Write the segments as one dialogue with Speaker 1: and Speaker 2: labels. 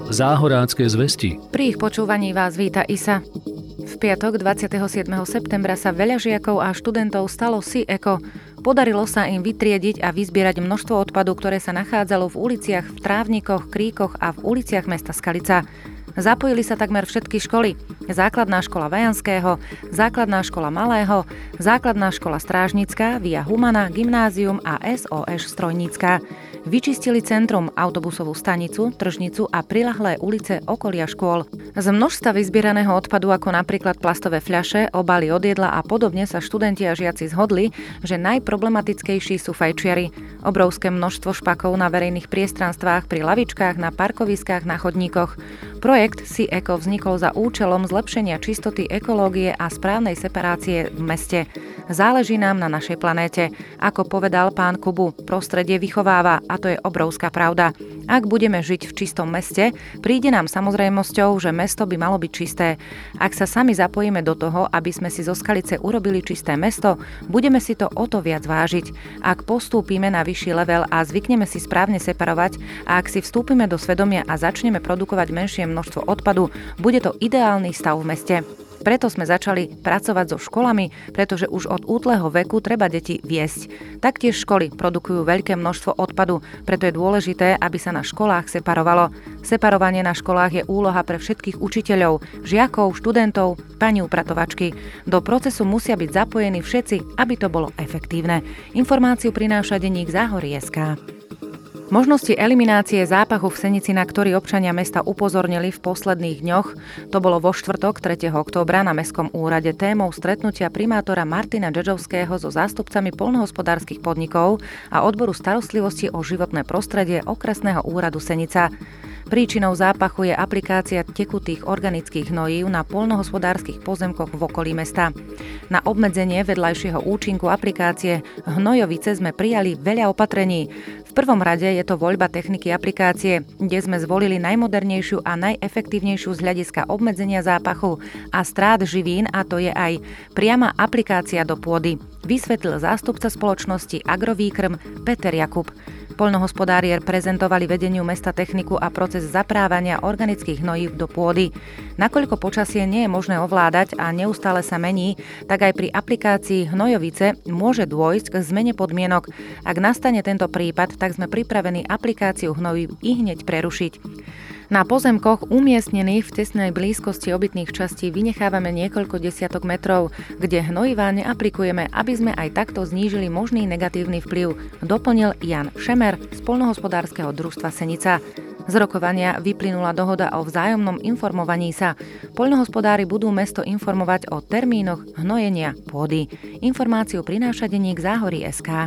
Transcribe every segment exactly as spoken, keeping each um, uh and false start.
Speaker 1: Záhorácké zvesti.
Speaker 2: Pri ich počúvaní vás víta Isa. V piatok dvadsiateho siedmeho septembra sa veľa žiakov a študentov stalo si eko. Podarilo sa im vytriediť a vyzbierať množstvo odpadu, ktoré sa nachádzalo v uliciach, v trávnikoch, kríkoch a v uliciach mesta Skalica. Zapojili sa takmer všetky školy. Základná škola Vajanského, Základná škola Malého, Základná škola Strážnická, Via Humana, Gymnázium a es ó es Strojnícka. Vyčistili centrum, autobusovú stanicu, tržnicu a priľahlé ulice okolia škôl. Z množstva vyzbieraného odpadu, ako napríklad plastové fľaše, obaly od jedla a podobne, sa študenti a žiaci zhodli, že najproblematickejší sú fajčiari. Obrovské množstvo špakov na verejných priestranstvách, pri lavičkách, na parkoviskách, na chodníkoch. Projekt Si Eko vznikol za účelom zlepšenia čistoty, ekológie a správnej separácie v meste. Záleží nám na našej planéte. Ako povedal pán Kubu, prostredie vychováva a to je obrovská pravda. Ak budeme žiť v čistom meste, príde nám samozrejmosťou, že mesto by malo byť čisté. Ak sa sami zapojíme do toho, aby sme si zo Skalice urobili čisté mesto, budeme si to o to viac vážiť. Ak postúpime na vyšší level a zvykneme si správne separovať a ak si vstúpime do svedomia a začneme produkovať menšie množstvo odpadu, bude to ideálny stav v meste. Preto sme začali pracovať so školami, pretože už od útleho veku treba deti viesť. Taktiež školy produkujú veľké množstvo odpadu, preto je dôležité, aby sa na školách separovalo. Separovanie na školách je úloha pre všetkých učiteľov, žiakov, študentov, pani upratovačky. Do procesu musia byť zapojení všetci, aby to bolo efektívne. Informáciu prináša denník Záhory bodka es ká. Možnosti eliminácie zápachu v Senici, na ktorý občania mesta upozornili v posledných dňoch, to bolo vo štvrtok tretieho októbra na Mestskom úrade témou stretnutia primátora Martina Džedžovského so zástupcami poľnohospodárskych podnikov a odboru starostlivosti o životné prostredie okresného úradu Senica. Príčinou zápachu je aplikácia tekutých organických hnojív na poľnohospodárskych pozemkoch v okolí mesta. Na obmedzenie vedľajšieho účinku aplikácie hnojovice sme prijali veľa opatrení. V prvom rade je to voľba techniky aplikácie, kde sme zvolili najmodernejšiu a najefektívnejšiu z hľadiska obmedzenia zápachu a strát živín, a to je aj priama aplikácia do pôdy, vysvetlil zástupca spoločnosti Agrovýkrm Peter Jakub. Poľnohospodári prezentovali vedeniu mesta techniku a proces zaprávania organických hnojív do pôdy. Nakoľko počasie nie je možné ovládať a neustále sa mení, tak aj pri aplikácii hnojovice môže dôjsť k zmene podmienok. Ak nastane tento prípad, tak sme pripravení aplikáciu hnojív i hneď prerušiť. Na pozemkoch umiestnených v tesnej blízkosti obytných častí vynechávame niekoľko desiatok metrov, kde hnojivá neaplikujeme, aby sme aj takto znížili možný negatívny vplyv, doplnil Jan Šemer z poľnohospodárskeho družstva Senica. Z rokovania vyplynula dohoda o vzájomnom informovaní sa. Poľnohospodári budú mesto informovať o termínoch hnojenia pôdy. Informáciu prináša denník Záhory bodka es ká.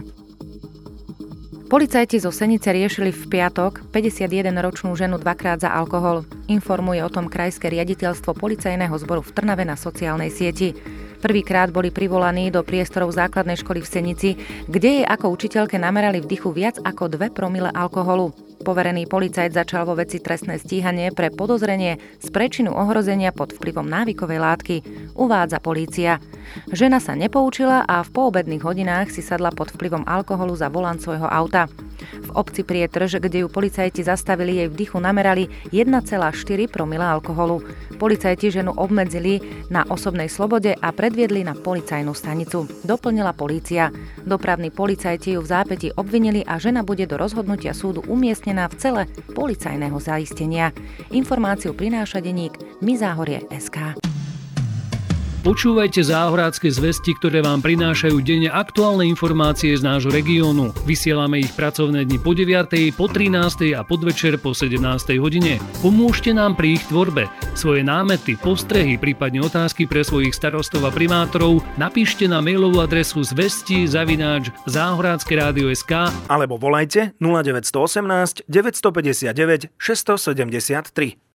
Speaker 2: Policajti zo Senice riešili v piatok päťdesiatjedenročnú ženu dvakrát za alkohol. Informuje o tom krajské riaditeľstvo policajného zboru v Trnave na sociálnej sieti. Prvýkrát boli privolaní do priestorov základnej školy v Senici, kde jej ako učiteľke namerali v dychu viac ako dve promile alkoholu. Poverený policajt začal vo veci trestné stíhanie pre podozrenie z prečinu ohrozenia pod vplyvom návykovej látky, uvádza polícia. Žena sa nepoučila a v poobedných hodinách si sadla pod vplyvom alkoholu za volant svojho auta. V obci Prietrž, kde ju policajti zastavili, jej v dychu namerali jeden celá štyri promila alkoholu. Policajti ženu obmedzili na osobnej slobode a predviedli na policajnú stanicu, doplnila polícia. Dopravní policajti ju v zápätí obvinili a žena bude do rozhodnutia súdu umiestnená v cele policajného zaistenia. Informáciu prináša denník My Záhorie bodka es ká.
Speaker 1: Počúvajte Záhorácké zvesti, ktoré vám prinášajú denne aktuálne informácie z nášho regiónu. Vysielame ich pracovné dni po deviatej, po trinástej a podvečer po sedemnástej hodine. Pomôžte nám pri ich tvorbe. Svoje námety, postrehy, prípadne otázky pre svojich starostov a primátorov napíšte na mailovú adresu zvesti zavináč záhorácke rádio bodka es ká
Speaker 3: alebo volajte nula deväť jedna osem deväť päť deväť šesť sedem tri.